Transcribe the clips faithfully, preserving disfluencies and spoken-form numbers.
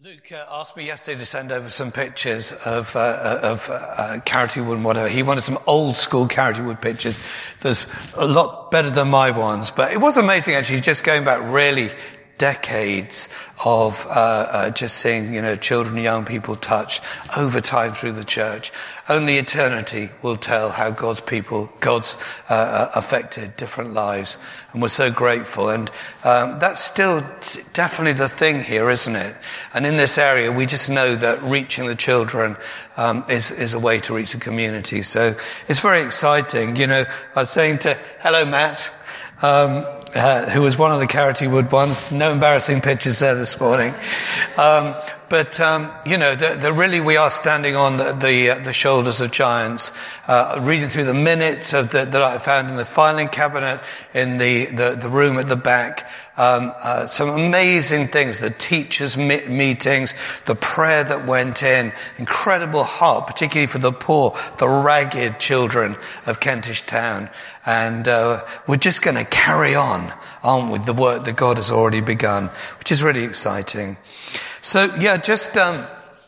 Luke uh, asked me yesterday to send over some pictures of uh, of uh, Carity Wood and whatever. He wanted some old school Carity Wood pictures. There's a lot better than my ones, but it was amazing actually, just going back really decades of uh, uh, just seeing, you know, children and young people touched over time through the church. Only eternity will tell how God's people, God's uh, affected different lives, and we're so grateful. And um, that's still t- definitely the thing here, isn't it? And in this area, we just know that reaching the children um, is is a way to reach the community. So it's very exciting. You know, I was saying to hello, Matt. Um, Uh, who was one of the Carity Wood ones. No embarrassing pictures there this morning. Um, but, um, you know, the, the really we are standing on the, the, uh, the shoulders of giants, uh, reading through the minutes of the, that I found in the filing cabinet in the, the, the room at the back. Um, uh, some amazing things, the teachers' me- meetings, the prayer that went in, incredible heart, particularly for the poor, the ragged children of Kentish Town. And uh, we're just going to carry on, on with the work that God has already begun, which is really exciting. So, yeah, just um,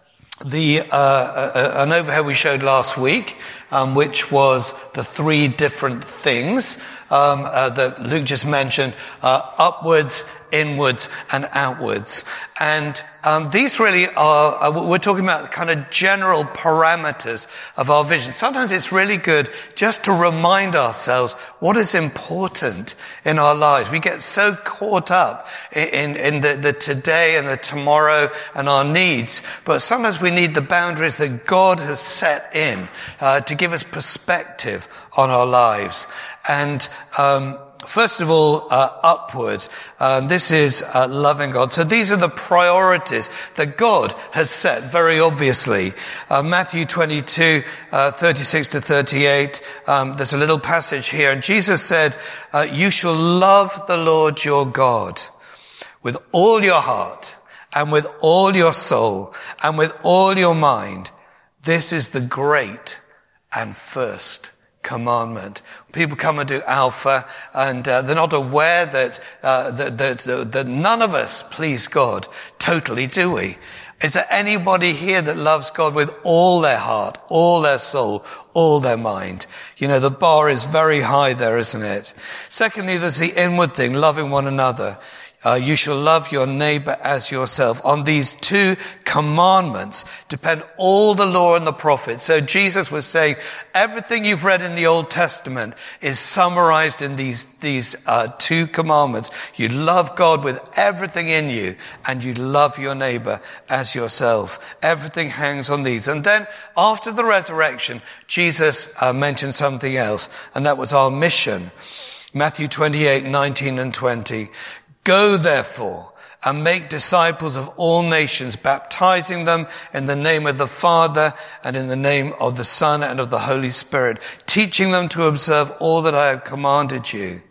the uh, uh, an overhead we showed last week, um, which was the three different things um, uh, that Luke just mentioned, uh, upwards, inwards, and outwards. And um, these really are, uh, we're talking about kind of general parameters of our vision. Sometimes it's really good just to remind ourselves what is important in our lives. We get so caught up in, in, in the, the today and the tomorrow and our needs, but sometimes we need the boundaries that God has set in uh, to give us perspective on our lives. And um First of all, uh, upward. Uh, this is uh, loving God. So these are the priorities that God has set very obviously. Uh, Matthew twenty-two, uh, thirty-six to thirty-eight. Um, there's a little passage here. And Jesus said, uh, you shall love the Lord your God with all your heart and with all your soul and with all your mind. This is the great and first commandment. People come and do Alpha, and uh, they're not aware that, uh, that, that that none of us please God totally, do we? Is there anybody here that loves God with all their heart, all their soul, all their mind? You know, the bar is very high there, isn't it? Secondly, there's the inward thing, loving one another. Uh, you shall love your neighbor as yourself. On these two commandments depend all the law and the prophets. So Jesus was saying everything you've read in the Old Testament is summarized in these, these, uh, two commandments. You love God with everything in you, and you love your neighbor as yourself. Everything hangs on these. And then after the resurrection, Jesus uh, mentioned something else, and that was our mission. Matthew twenty-eight, nineteen and twenty. Go therefore and make disciples of all nations, baptizing them in the name of the Father and in the name of the Son and of the Holy Spirit, teaching them to observe all that I have commanded you.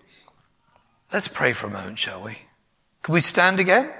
Let's pray for a moment, shall we? Can we stand again?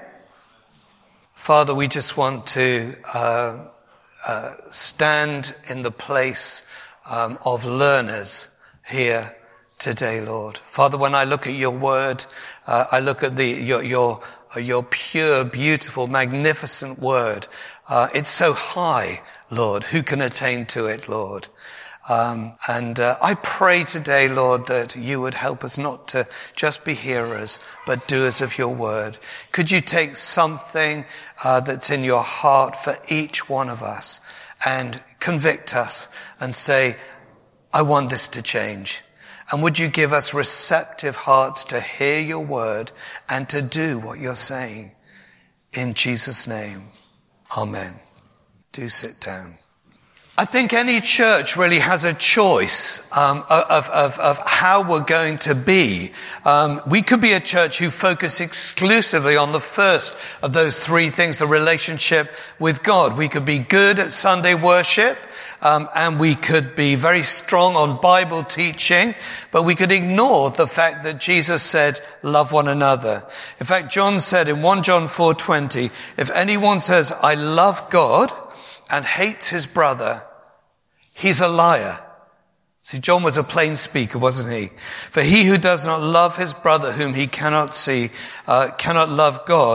Father, we just want to uh, uh, stand in the place um, of learners here today, Lord. Father, when I look at your word, uh, I look at the your your your pure, beautiful, magnificent word. Uh, it's so high, Lord. Who can attain to it, Lord? Um, and uh, I pray today, Lord, that you would help us not to just be hearers, but doers of your word. Could you take something uh, that's in your heart for each one of us and convict us and say, I want this to change. And would you give us receptive hearts to hear your word and to do what you're saying? In Jesus' name, amen. Do sit down. I think any church really has a choice um, of, of, of how we're going to be. Um, we could be a church who focus exclusively on the first of those three things, the relationship with God. We could be good at Sunday worship. Um, and we could be very strong on Bible teaching, but we could ignore the fact that Jesus said, love one another. In fact, John said in First John four twenty, if anyone says, I love God and hates his brother, he's a liar. See, John was a plain speaker, wasn't he? For he who does not love his brother whom he cannot see, uh, cannot love God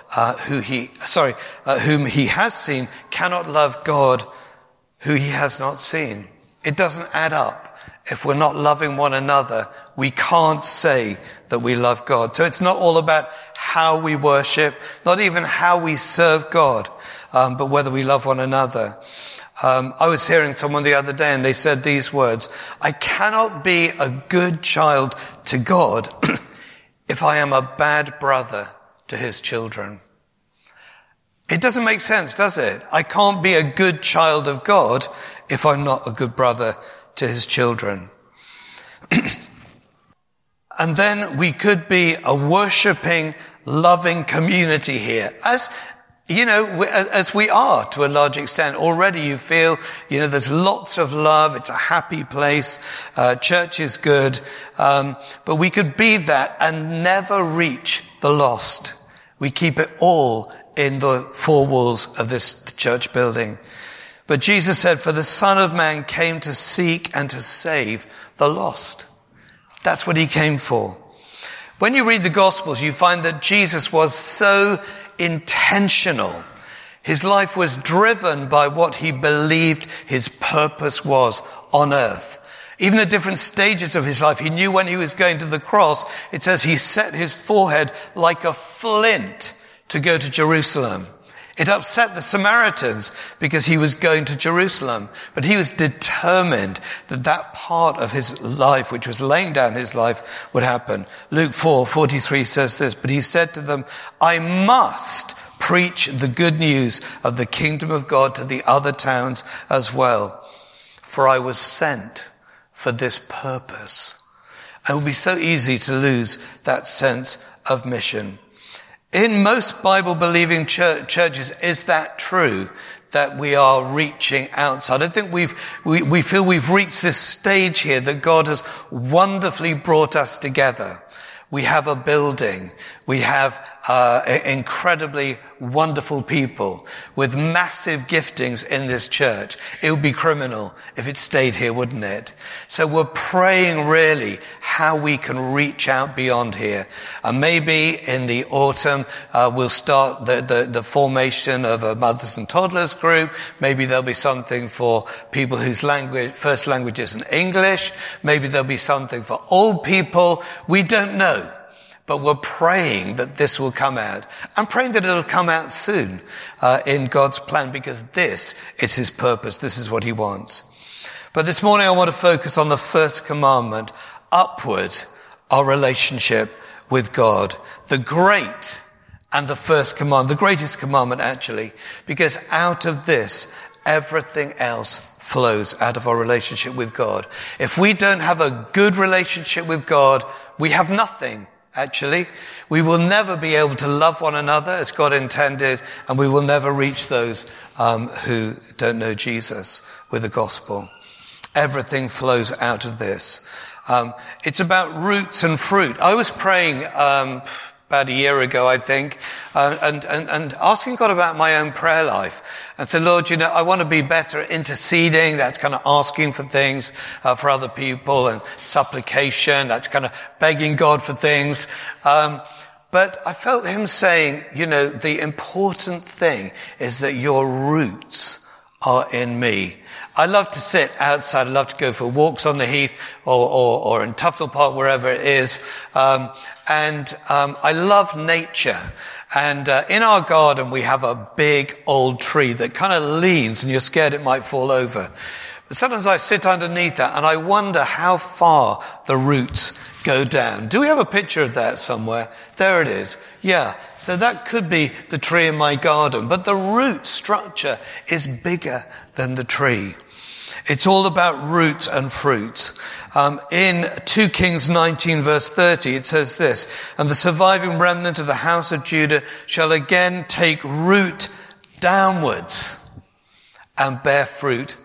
uh, who he, sorry, uh, whom he has seen cannot love God who he has not seen. It doesn't add up. If we're not loving one another, we can't say that we love God. So it's not all about how we worship, not even how we serve God, um, but whether we love one another. Um, I was hearing someone the other day and they said these words: I cannot be a good child to God if I am a bad brother to his children. It doesn't make sense, does it? I can't be a good child of God if I'm not a good brother to his children. And then we could be a worshipping, loving community here. As, you know, as we are to a large extent. Already you feel, you know, there's lots of love. It's a happy place. Uh, church is good. Um, but we could be that and never reach the lost. We keep it all in the four walls of this church building. But Jesus said, for the Son of Man came to seek and to save the lost. That's what he came for. When you read the Gospels, you find that Jesus was so intentional. His life was driven by what he believed his purpose was on earth. Even at different stages of his life, he knew when he was going to the cross, it says he set his forehead like a flint to go to Jerusalem. It upset the Samaritans because he was going to Jerusalem. But he was determined that that part of his life, which was laying down his life, would happen. Luke four forty-three says this, but he said to them, I must preach the good news of the kingdom of God to the other towns as well. For I was sent for this purpose. And it would be so easy to lose that sense of mission. In most Bible-believing church, churches, is that true, that we are reaching outside? I think we've, we, we feel we've reached this stage here that God has wonderfully brought us together. We have a building. We have uh, incredibly wonderful people with massive giftings in this church. It would be criminal if it stayed here, wouldn't it? So we're praying really how we can reach out beyond here. And maybe in the autumn, uh, we'll start the, the, the formation of a mothers and toddlers group. Maybe there'll be something for people whose language, first language isn't English. Maybe there'll be something for old people. We don't know. But we're praying that this will come out. I'm praying that it'll come out soon uh, in God's plan, because this is his purpose. This is what he wants. But this morning I want to focus on the first commandment, upward, our relationship with God. The great and the first command, the greatest commandment actually, because out of this, everything else flows out of our relationship with God. If we don't have a good relationship with God, we have nothing. Actually, we will never be able to love one another as God intended, and we will never reach those um, who don't know Jesus with the gospel. Everything flows out of this. Um, it's about roots and fruit. I was praying um, about a year ago, I think, uh, and, and, and asking God about my own prayer life. And said, Lord, you know, I want to be better at interceding. That's kind of asking for things uh, for other people, and supplication. That's kind of begging God for things. Um, but I felt him saying, you know, the important thing is that your roots are in me. I love to sit outside. I love to go for walks on the heath or, or, or in Tufnell Park, wherever it is. Um, and um, I love nature. And uh, in our garden, we have a big old tree that kind of leans, and you're scared it might fall over. But sometimes I sit underneath that, and I wonder how far the roots go down. Do we have a picture of that somewhere? There it is. Yeah. So that could be the tree in my garden. But the root structure is bigger than the tree. It's all about roots and fruits. Um, in two Kings nineteen verse thirty, it says this, and the surviving remnant of the house of Judah shall again take root downwards and bear fruit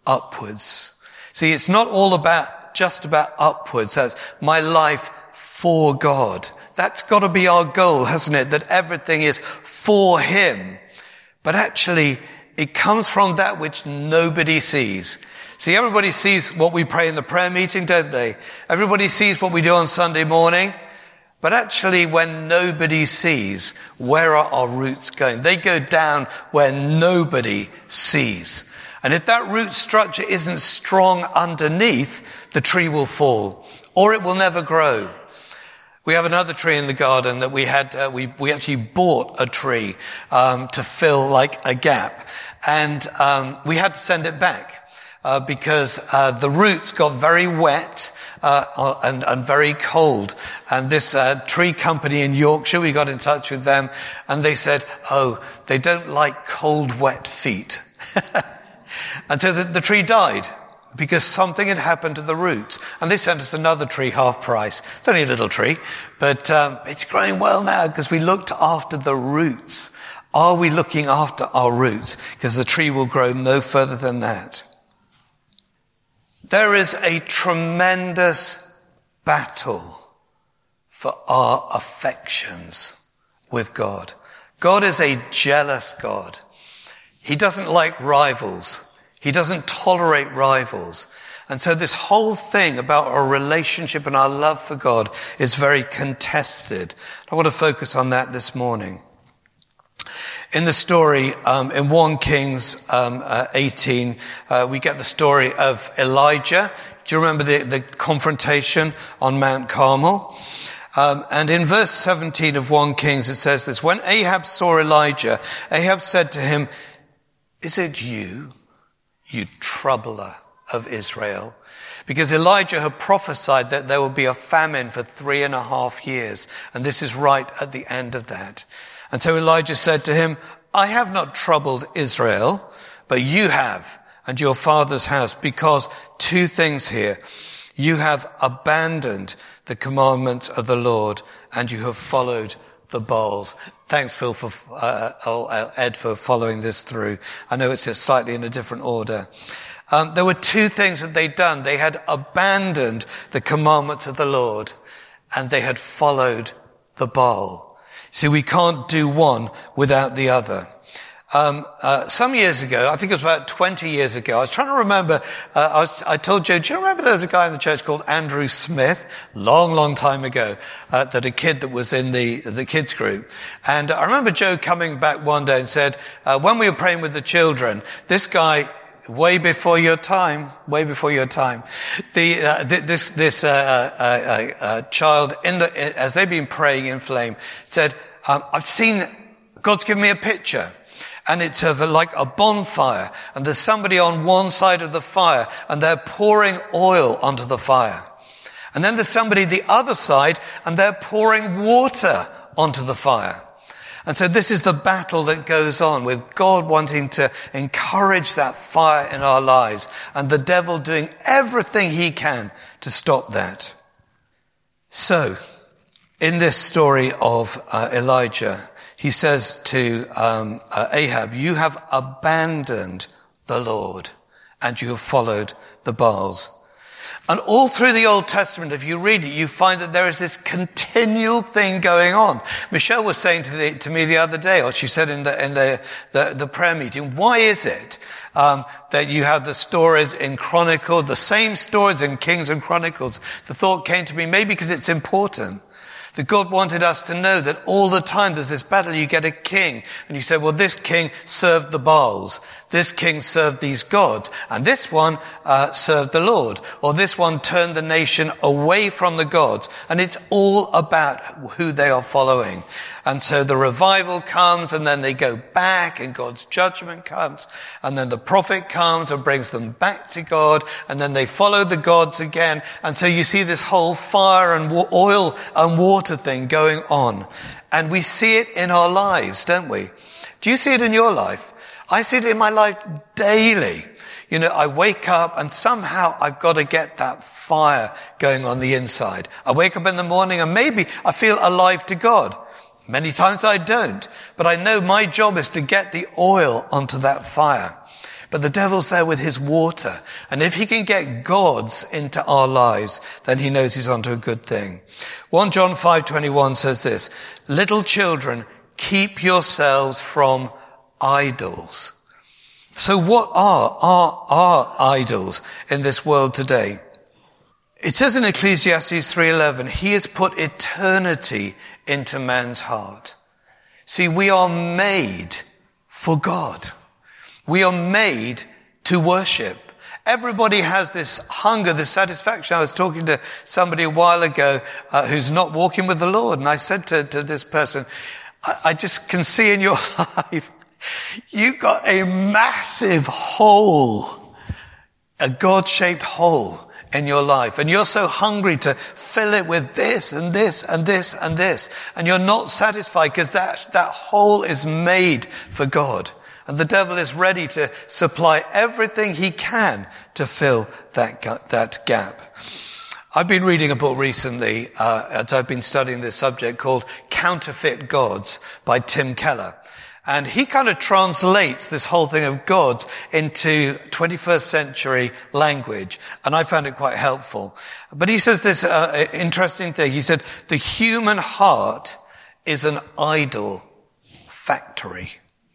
upwards. See, it's not all about, just about upwards. That's my life for God. That's got to be our goal, hasn't it? That everything is for him. But actually, it comes from that which nobody sees. See, everybody sees what we pray in the prayer meeting, don't they? Everybody sees what we do on Sunday morning. But actually, when nobody sees, where are our roots going? They go down where nobody sees. And if that root structure isn't strong underneath, the tree will fall, or it will never grow. We have another tree in the garden that we had, uh, we, we actually bought a tree, um, to fill like a gap. And, um, we had to send it back, uh, because, uh, the roots got very wet, uh, and, and very cold. And this, uh, tree company in Yorkshire, we got in touch with them and they said, oh, they don't like cold, wet feet. And so the, the tree died because something had happened to the roots. And they sent us another tree, half price. It's only a little tree, but um, it's growing well now because we looked after the roots. Are we looking after our roots? Because the tree will grow no further than that. There is a tremendous battle for our affections with God. God is a jealous God. He doesn't like rivals. He doesn't tolerate rivals. And so this whole thing about our relationship and our love for God is very contested. I want to focus on that this morning. In the story, um, in First Kings um, uh, eighteen, uh, we get the story of Elijah. Do you remember the, the confrontation on Mount Carmel? Um, and in verse seventeen of First Kings, it says this: when Ahab saw Elijah, Ahab said to him, "Is it you, you troubler of Israel?" Because Elijah had prophesied that there would be a famine for three and a half years. And this is right at the end of that. And so Elijah said to him, "I have not troubled Israel, but you have, and your father's house, because two things here. You have abandoned the commandments of the Lord, and you have followed the Baals." Thanks, Phil, for uh, oh, Ed, for following this through. I know it's just slightly in a different order. Um, there were two things that they'd done. They had abandoned the commandments of the Lord, and they had followed the Baal. See, we can't do one without the other. Um, uh, some years ago, I think it was about twenty years ago, I was trying to remember, uh, I, was, I told Joe, do you remember there was a guy in the church called Andrew Smith? Long, long time ago, uh, that a kid that was in the, the kids group. And I remember Joe coming back one day and said, uh, when we were praying with the children, this guy, way before your time, way before your time, the, uh, this, this, uh, uh, uh, uh child in the, as they've been praying in Flame, said, um, I've seen, God's given me a picture. And it's of a, like a bonfire, and there's somebody on one side of the fire, and they're pouring oil onto the fire. And then there's somebody the other side, and they're pouring water onto the fire. And so this is the battle that goes on, with God wanting to encourage that fire in our lives, and the devil doing everything he can to stop that. So, in this story of uh, Elijah, he says to um, uh, Ahab, "You have abandoned the Lord, and you have followed the Baals." And all through the Old Testament, if you read it, you find that there is this continual thing going on. Michelle was saying to, the, to me the other day, or she said in the in the the, the prayer meeting, why is it um, that you have the stories in Chronicles, the same stories in Kings and Chronicles? The thought came to me, maybe because it's important. That God wanted us to know that all the time there's this battle. You get a king and you say, well, this king served the Baals. This king served these gods. And this one uh, served the Lord. Or this one turned the nation away from the gods. And it's all about who they are following. And so the revival comes, and then they go back, and God's judgment comes. And then the prophet comes and brings them back to God. And then they follow the gods again. And so you see this whole fire and oil and water thing going on. And we see it in our lives, don't we? Do you see it in your life? I see it in my life daily. You know, I wake up and somehow I've got to get that fire going on the inside. I wake up in the morning and maybe I feel alive to God. Many times I don't. But I know my job is to get the oil onto that fire. But the devil's there with his water. And if he can get gods into our lives, then he knows he's onto a good thing. First John five twenty-one says this: "Little children, keep yourselves from idols." So what are our, our idols in this world today? It says in Ecclesiastes three eleven, he has put eternity into man's heart. See, we are made for God. We are made to worship. Everybody has this hunger, this satisfaction. I was talking to somebody a while ago uh, who's not walking with the Lord. And I said to, to this person, I, I just can see in your life, you've got a massive hole, a God-shaped hole in your life. And you're so hungry to fill it with this and this and this and this. And you're not satisfied because that, that hole is made for God. And the devil is ready to supply everything he can to fill that, that gap. I've been reading a book recently, uh, as I've been studying this subject, called Counterfeit Gods by Tim Keller. And he kind of translates this whole thing of gods into twenty-first century language. And I found it quite helpful. But he says this uh, interesting thing. He said, the human heart is an idol factory.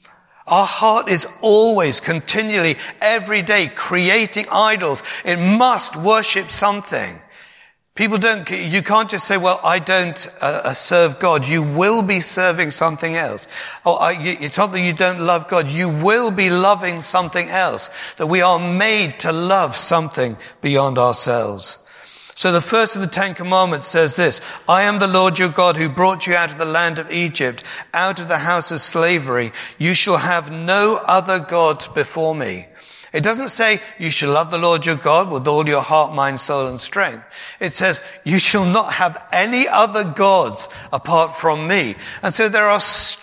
Our heart is always, continually, every day creating idols. It must worship something. People don't, you can't just say, well, I don't uh, serve God. You will be serving something else. Or uh, you, it's not that you don't love God. You will be loving something else. That we are made to love something beyond ourselves. So the first of the Ten Commandments says this, I am the Lord your God who brought you out of the land of Egypt, out of the house of slavery. You shall have no other gods before me. It doesn't say you shall love the Lord your God with all your heart, mind, soul, and strength. It says you shall not have any other gods apart from me. And so there are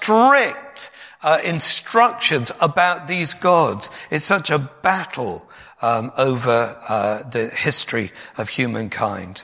strict uh, instructions about these gods. It's such a battle um, over uh, the history of humankind.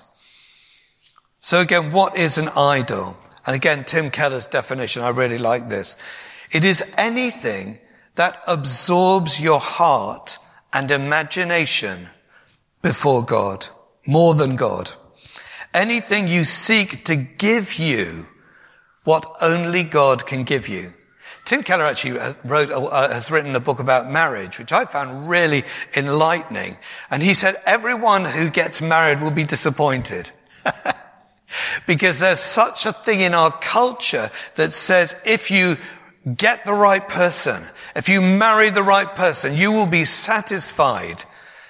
So again, what is an idol? And again, Tim Keller's definition, I really like this. It is anything that absorbs your heart and imagination before God, more than God. Anything you seek to give you what only God can give you. Tim Keller actually wrote, uh, has written a book about marriage, which I found really enlightening. And he said everyone who gets married will be disappointed. Because there's such a thing in our culture that says if you get the right person, if you marry the right person, you will be satisfied.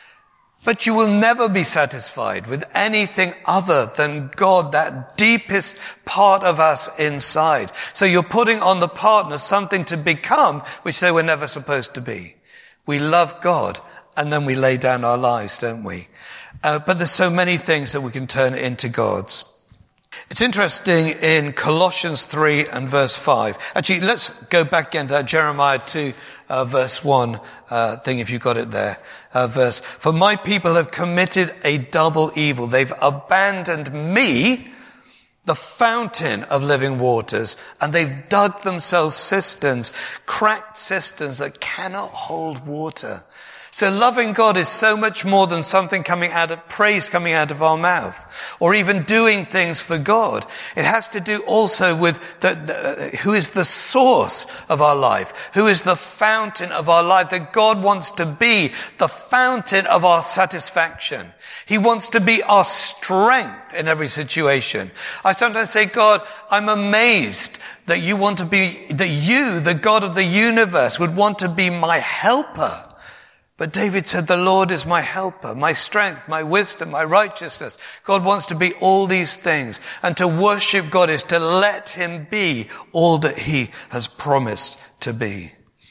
But you will never be satisfied with anything other than God, that deepest part of us inside. So you're putting on the partner something to become which they were never supposed to be. We love God and then we lay down our lives, don't we? Uh, but there's so many things that we can turn into gods. It's interesting in Colossians three and verse five. Actually, let's go back again to that Jeremiah two uh, verse one uh, thing, if you've got it there. Uh, verse, for my people have committed a double evil. They've abandoned me, the fountain of living waters, and they've dug themselves cisterns, cracked cisterns that cannot hold water. So loving God is so much more than something coming out of, praise coming out of our mouth, or even doing things for God. It has to do also with the, the, who is the source of our life, who is the fountain of our life, that God wants to be the fountain of our satisfaction. He wants to be our strength in every situation. I sometimes say, God, I'm amazed that you want to be, that you, the God of the universe, would want to be my helper. But David said, the Lord is my helper, my strength, my wisdom, my righteousness. God wants to be all these things. And to worship God is to let him be all that he has promised to be.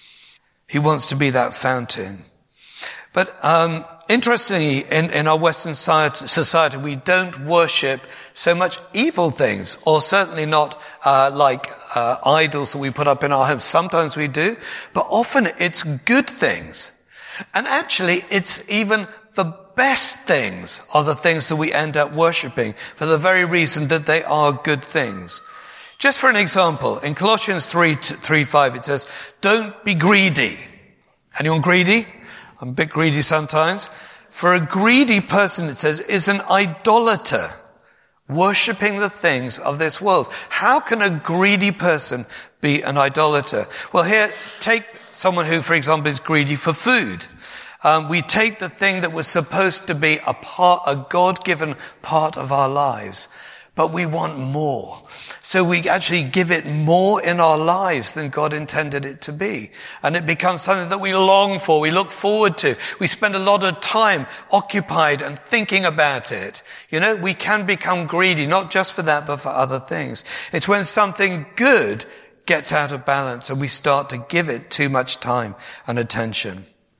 He wants to be that fountain. But um interestingly, in, in our Western society, we don't worship so much evil things, or certainly not uh like uh idols that we put up in our homes. Sometimes we do, but often it's good things. And actually, it's even the best things are the things that we end up worshipping for the very reason that they are good things. Just for an example, in Colossians three, three, five, it says, don't be greedy. Anyone greedy? I'm a bit greedy sometimes. For a greedy person, it says, is an idolater, worshipping the things of this world. How can a greedy person be an idolater? Well, here, take someone who, for example, is greedy for food. Um, we take the thing that was supposed to be a part, a God-given part of our lives, but we want more. So we actually give it more in our lives than God intended it to be. And it becomes something that we long for, we look forward to. We spend a lot of time occupied and thinking about it. You know, we can become greedy, not just for that, but for other things. It's when something good gets out of balance and we start to give it too much time and attention.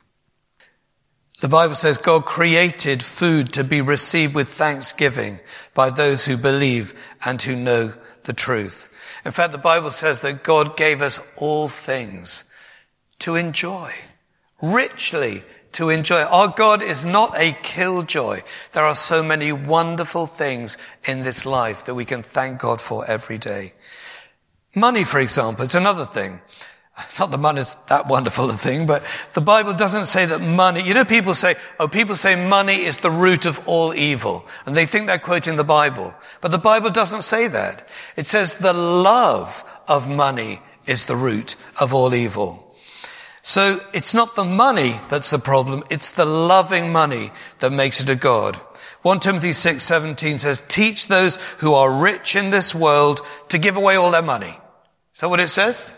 The Bible says God created food to be received with thanksgiving by those who believe and who know the truth. In fact, the Bible says that God gave us all things to enjoy, richly to enjoy. Our God is not a killjoy. There are so many wonderful things in this life that we can thank God for every day. Money, for example, it's another thing. Not that money is that wonderful a thing, but the Bible doesn't say that money, you know, people say, oh, people say money is the root of all evil. And they think they're quoting the Bible. But the Bible doesn't say that. It says the love of money is the root of all evil. So it's not the money that's the problem. It's the loving money that makes it a god. First Timothy six seventeen says, teach those who are rich in this world to give away all their money. Is that what it says?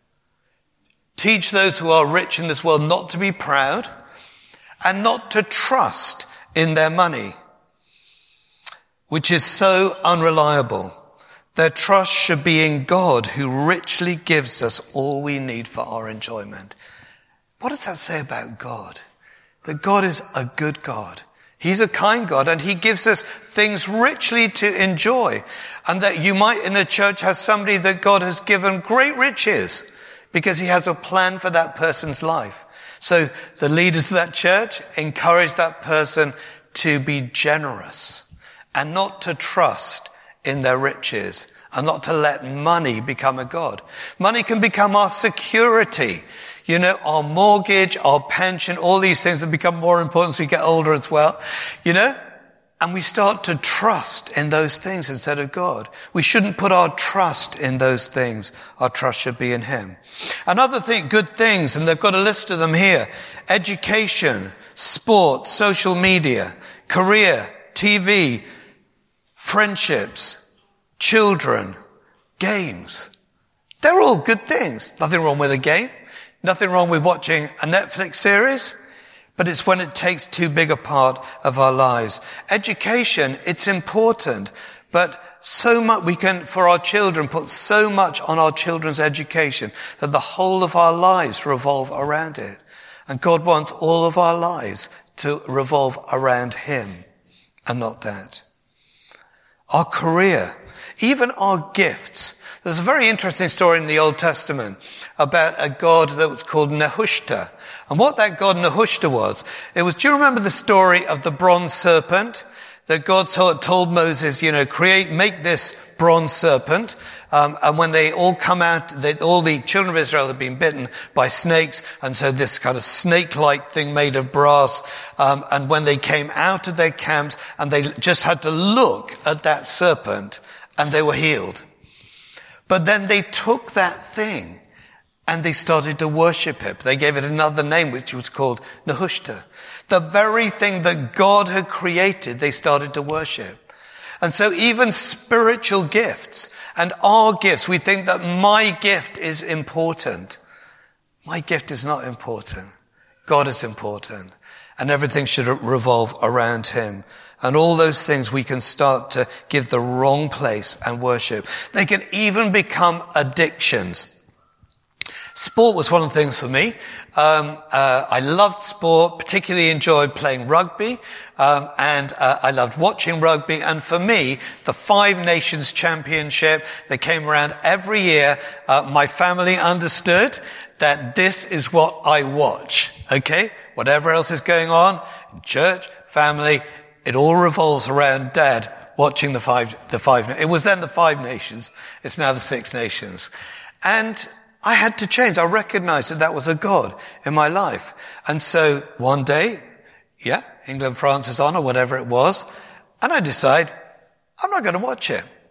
Teach those who are rich in this world not to be proud and not to trust in their money, which is so unreliable. Their trust should be in God, who richly gives us all we need for our enjoyment. What does that say about God? That God is a good God. He's a kind God, and he gives us things richly to enjoy. And that you might in a church have somebody that God has given great riches, because he has a plan for that person's life. So the leaders of that church encourage that person to be generous and not to trust in their riches and not to let money become a god. Money can become our security. You know, our mortgage, our pension, all these things have become more important as we get older as well. You know? And we start to trust in those things instead of God. We shouldn't put our trust in those things. Our trust should be in him. Another thing, good things, and they've got a list of them here. Education, sport, social media, career, T V, friendships, children, games. They're all good things. Nothing wrong with a game. Nothing wrong with watching a Netflix series. But it's when it takes too big a part of our lives. Education, it's important, but so much we can, for our children, put so much on our children's education that the whole of our lives revolve around it. And God wants all of our lives to revolve around him and not that. Our career, even our gifts. There's a very interesting story in the Old Testament about a god that was called Nehushta. And what that god Nehushta was, it was, do you remember the story of the bronze serpent? That God told Moses, you know, create, make this bronze serpent. Um, and when they all come out, they, all the children of Israel had been bitten by snakes. And so this kind of snake-like thing made of brass. Um, and when they came out of their camps and they just had to look at that serpent and they were healed. But then they took that thing and they started to worship it. They gave it another name, which was called Nehushta. The very thing that God had created, they started to worship. And so even spiritual gifts and our gifts, we think that my gift is important. My gift is not important. God is important. And everything should revolve around him. And all those things we can start to give the wrong place and worship. They can even become addictions. Sport was one of the things for me. Um, uh, I loved sport, particularly enjoyed playing rugby, um, and uh, I loved watching rugby. And for me, the Five Nations Championship, they came around every year. Uh, my family understood that this is what I watch. Okay, whatever else is going on in church, family, it all revolves around Dad watching the five. The five. It was then the Five Nations. It's now the Six Nations, and I had to change. I recognized that that was a God in my life. And so one day, yeah, England, France is on or whatever it was. And I decide, I'm not going to watch it.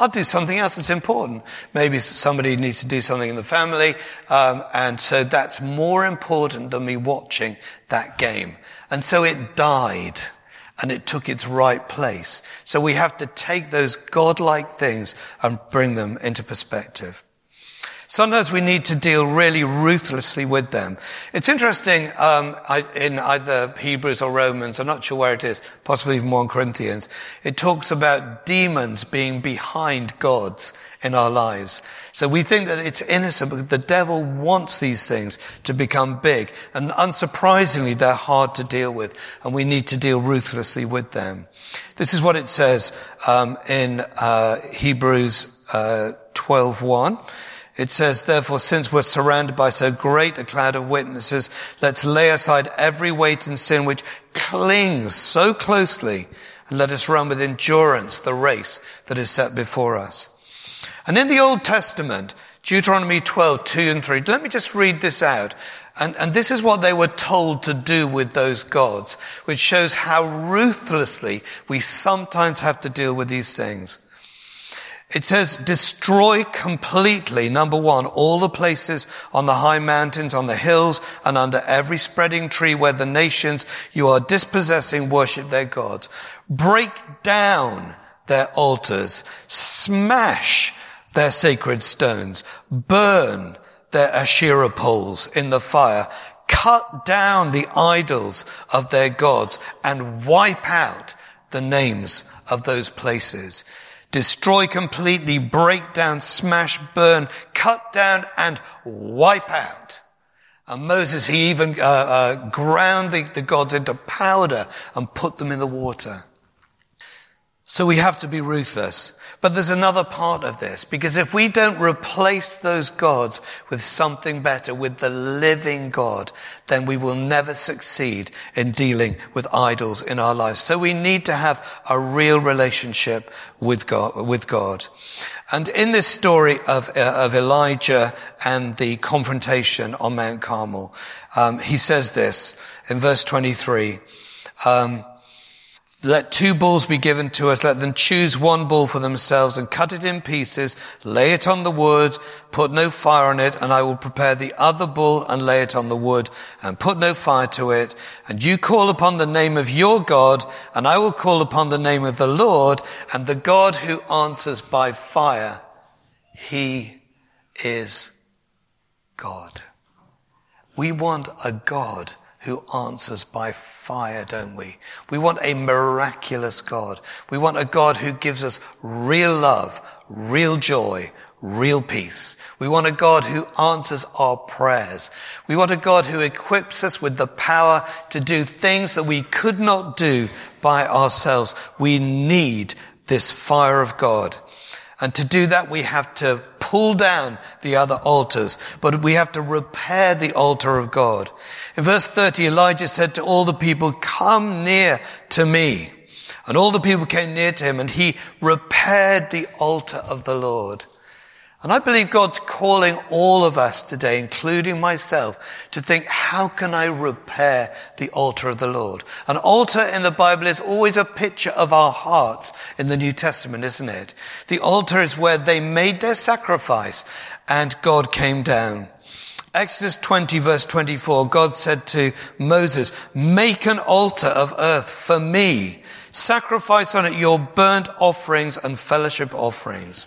I'll do something else that's important. Maybe somebody needs to do something in the family, um, and so that's more important than me watching that game. And so it died, and it took its right place. So we have to take those godlike things and bring them into perspective. Sometimes we need to deal really ruthlessly with them. It's interesting, um, I, in either Hebrews or Romans, I'm not sure where it is, possibly even more in Corinthians, it talks about demons being behind gods in our lives. So we think that it's innocent, but the devil wants these things to become big. And unsurprisingly, they're hard to deal with, and we need to deal ruthlessly with them. This is what it says um, in uh, Hebrews uh, twelve one. It says, therefore, since we're surrounded by so great a cloud of witnesses, let's lay aside every weight and sin which clings so closely, and let us run with endurance the race that is set before us. And in the Old Testament, Deuteronomy twelve, two and three, let me just read this out. And, and this is what they were told to do with those gods, which shows how ruthlessly we sometimes have to deal with these things. It says, destroy completely, number one, all the places on the high mountains, on the hills, and under every spreading tree where the nations you are dispossessing worship their gods. Break down their altars, smash their sacred stones, burn their Asherah poles in the fire, cut down the idols of their gods, and wipe out the names of those places. Destroy completely, break down, smash, burn, cut down, and wipe out. And Moses, he even uh, uh, ground the, the gods into powder and put them in the water. So we have to be ruthless. But there's another part of this, because if we don't replace those gods with something better, with the living God, then we will never succeed in dealing with idols in our lives. So we need to have a real relationship with God, with God. And in this story of, uh, of Elijah and the confrontation on Mount Carmel, um, he says this in verse twenty-three, um, let two bulls be given to us. Let them choose one bull for themselves and cut it in pieces. Lay it on the wood. Put no fire on it. And I will prepare the other bull and lay it on the wood and put no fire to it. And you call upon the name of your God, and I will call upon the name of the Lord, and the God who answers by fire. He is God. We want a God who answers by fire, don't we? We want a miraculous God. We want a God who gives us real love, real joy, real peace. We want a God who answers our prayers. We want a God who equips us with the power to do things that we could not do by ourselves. We need this fire of God. And to do that, we have to pull down the other altars, but we have to repair the altar of God. In verse thirty, Elijah said to all the people, come near to me. And all the people came near to him, and he repaired the altar of the Lord. And I believe God's calling all of us today, including myself, to think, how can I repair the altar of the Lord? An altar in the Bible is always a picture of our hearts in the New Testament, isn't it? The altar is where they made their sacrifice and God came down. Exodus twenty verse twenty-four, God said to Moses, make an altar of earth for me. Sacrifice on it your burnt offerings and fellowship offerings.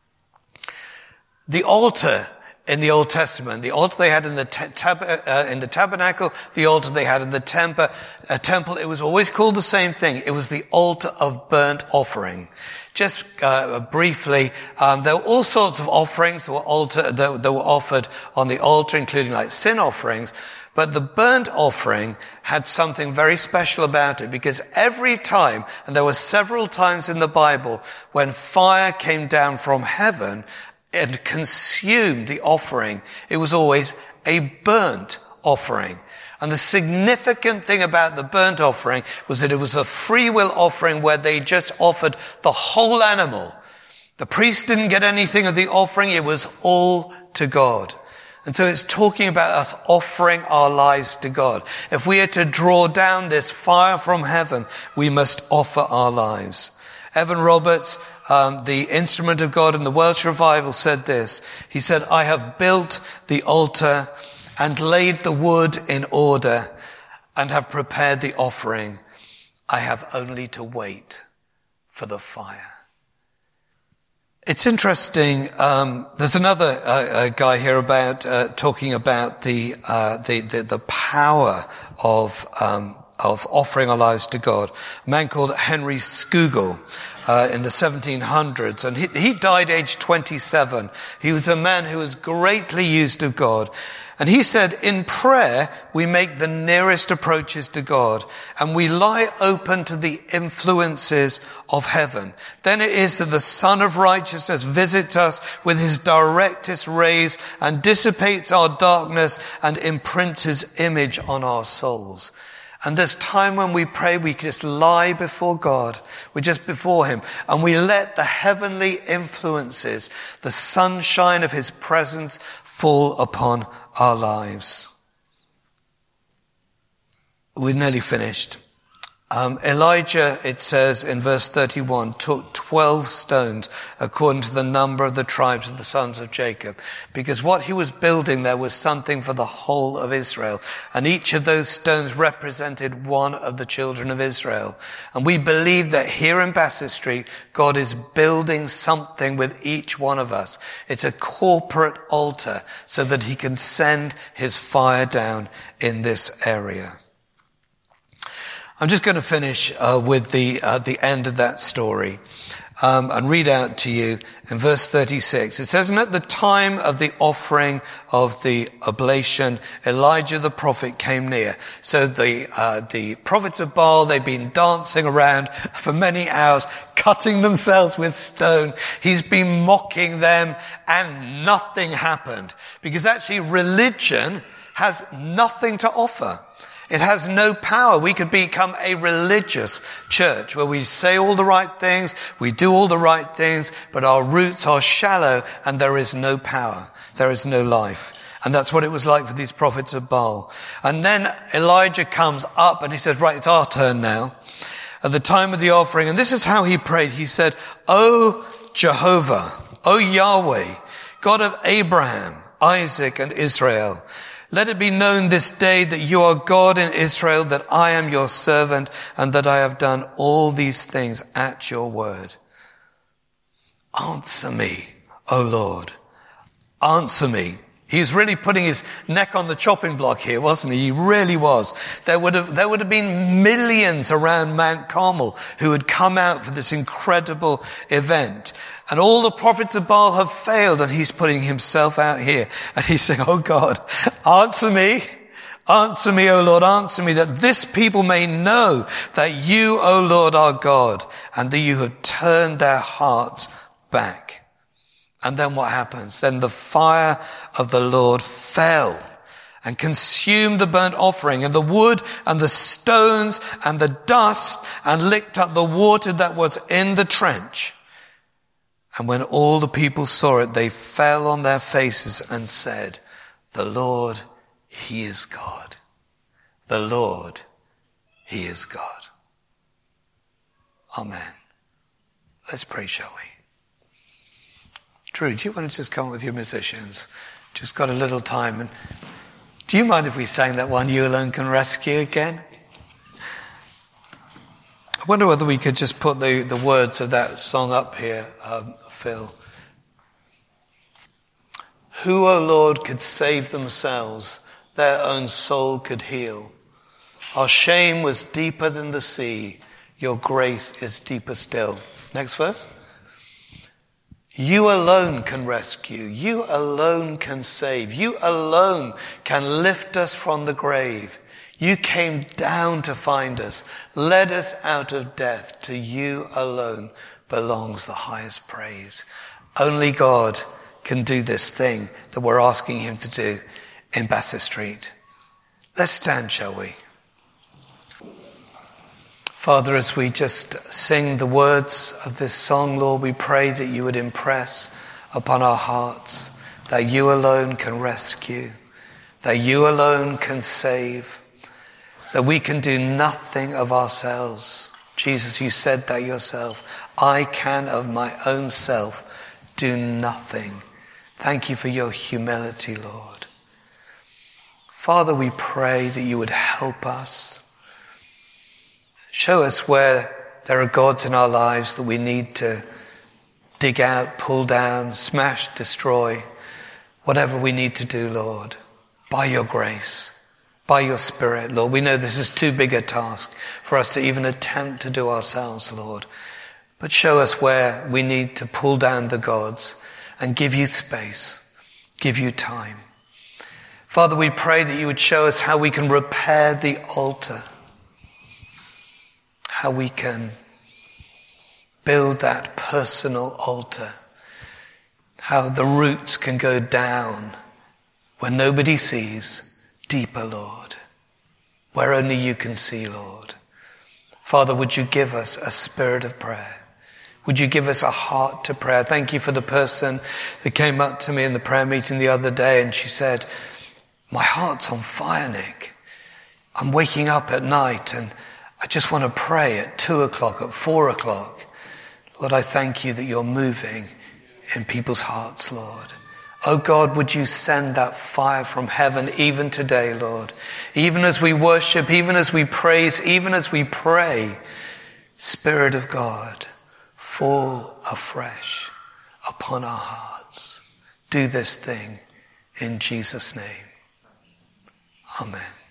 The altar in the Old Testament, the altar they had in the, te- tab- uh, in the tabernacle, the altar they had in the temple, uh, temple, it was always called the same thing. It was the altar of burnt offering. Just uh, briefly, um, there were all sorts of offerings that were, altar, that, that were offered on the altar, including like sin offerings. But the burnt offering had something very special about it, because every time, and there were several times in the Bible, when fire came down from heaven and consumed the offering, it was always a burnt offering. And the significant thing about the burnt offering was that it was a free will offering where they just offered the whole animal. The priest didn't get anything of the offering. It was all to God. And so it's talking about us offering our lives to God. If we are to draw down this fire from heaven, we must offer our lives. Evan Roberts um, the instrument of God in the Welsh revival, said this. He said, I have built the altar and laid the wood in order and have prepared the offering. I have only to wait for the fire. It's interesting. Um, there's another uh, uh, guy here about uh, talking about the, uh, the the the power of um, of offering our lives to God. A man called Henry Scougal uh, in the seventeen hundreds, and he, he died aged twenty-seven. He was a man who was greatly used of God. And he said, in prayer, we make the nearest approaches to God, and we lie open to the influences of heaven. Then it is that the Son of Righteousness visits us with his directest rays and dissipates our darkness and imprints his image on our souls. And there's time when we pray, we just lie before God. We're just before him. And we let the heavenly influences, the sunshine of his presence, fall upon our lives. We're nearly finished. Um, Elijah, it says in verse thirty-one, took twelve stones according to the number of the tribes of the sons of Jacob, because what he was building there was something for the whole of Israel, and each of those stones represented one of the children of Israel. And we believe that here in Bassett Street, God is building something with each one of us. It's a corporate altar so that he can send his fire down in this area. I'm just going to finish uh, with the uh, the end of that story um, and read out to you in verse thirty-six. It says, and at the time of the offering of the oblation, Elijah the prophet came near. So the uh, the prophets of Baal, they've been dancing around for many hours, cutting themselves with stone. He's been mocking them, and nothing happened. Because actually religion has nothing to offer. It has no power. We could become a religious church where we say all the right things, we do all the right things, but our roots are shallow and there is no power. There is no life. And that's what it was like for these prophets of Baal. And then Elijah comes up and he says, right, it's our turn now. At the time of the offering, and this is how he prayed. He said, O Jehovah, O Yahweh, God of Abraham, Isaac, and Israel, let it be known this day that you are God in Israel, that I am your servant, and that I have done all these things at your word. Answer me, O Lord. Answer me. He was really putting his neck on the chopping block here, wasn't he? He really was. There would have, there would have been millions around Mount Carmel who had come out for this incredible event. And all the prophets of Baal have failed, and he's putting himself out here. And he's saying, oh God, answer me. Answer me, O Lord, answer me, that this people may know that you, O Lord, are God, and that you have turned their hearts back. And then what happens? Then the fire of the Lord fell and consumed the burnt offering and the wood and the stones and the dust, and licked up the water that was in the trench. And when all the people saw it, they fell on their faces and said, the Lord, he is God. The Lord, he is God. Amen. Let's pray, shall we? Drew, do you want to just come with your musicians? Just got a little time. And do you mind if we sang that one, You Alone Can Rescue, again? I wonder whether we could just put the, the words of that song up here, um, Phil. Who, O Lord, could save themselves, their own soul could heal. Our shame was deeper than the sea, your grace is deeper still. Next verse. You alone can rescue, you alone can save, you alone can lift us from the grave. You came down to find us, led us out of death. To you alone belongs the highest praise. Only God can do this thing that we're asking him to do in Bassett Street. Let's stand, shall we? Father, as we just sing the words of this song, Lord, we pray that you would impress upon our hearts that you alone can rescue, that you alone can save, that we can do nothing of ourselves. Jesus, you said that yourself. I can of my own self do nothing. Thank you for your humility, Lord. Father, we pray that you would help us. Show us where there are gods in our lives that we need to dig out, pull down, smash, destroy. Whatever we need to do, Lord, by your grace, by your Spirit, Lord. We know this is too big a task for us to even attempt to do ourselves, Lord. But show us where we need to pull down the gods and give you space, give you time. Father, we pray that you would show us how we can repair the altar, how we can build that personal altar, how the roots can go down where nobody sees, deeper, Lord, where only you can see, Lord. Father, would you give us a spirit of prayer? Would you give us a heart to prayer? Thank you for the person that came up to me in the prayer meeting the other day and she said, my heart's on fire, Nick. I'm waking up at night and I just want to pray at two o'clock, at four o'clock. Lord, I thank you that you're moving in people's hearts, Lord. Oh God, would you send that fire from heaven even today, Lord? Even as we worship, even as we praise, even as we pray, Spirit of God, fall afresh upon our hearts. Do this thing in Jesus' name. Amen.